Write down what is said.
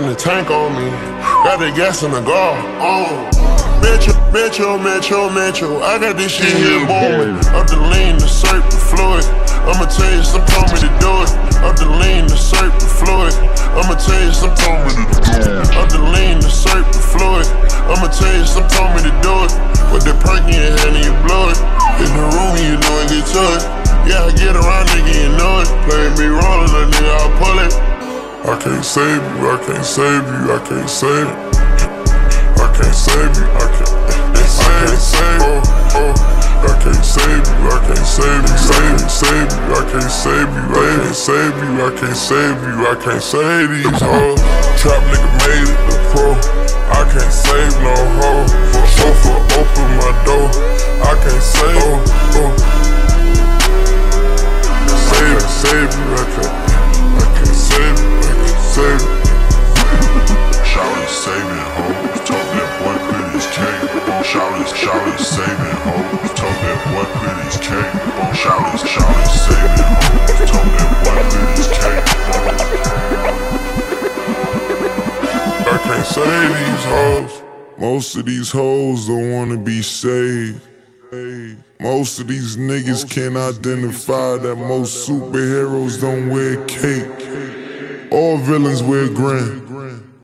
the tank on me. Got the gas in the car. Metro, I got this shit here booming. Up the lean, the surf, the fluid. I'ma tell you, some told me to do it. Up the lean, the surf, the fluid. I'ma tell you, some told me to do it. Up the lean, the surf, the fluid. I'ma tell you, some told me to do it. Put the perk in your hand and you blow it. In the room, you know and get to it. Yeah, I get around, nigga, you know it. Play me rolling, a nigga, I'll pull it. I can't save you, I can't save you, I can't save you. I can't save you, I can't save you. I can't save you, I can't save you, save you, I can't save you, I can't save you, I can't save you, I can't save these hoes. Trap nigga made it the pro. I can't save no hoe. Chauffeur open my door. I can't save, save you, I can't save you, I can't save you. Shawty saving hoes, told that boy quit his cake. Shawty saving hoes, told that boy quit his cake. Shawty saving hoes, told that boy quit his cake. I can't save these hoes. Most of these hoes don't wanna be saved. Most of these niggas can't identify that most superheroes don't wear cake. All villains wear grin.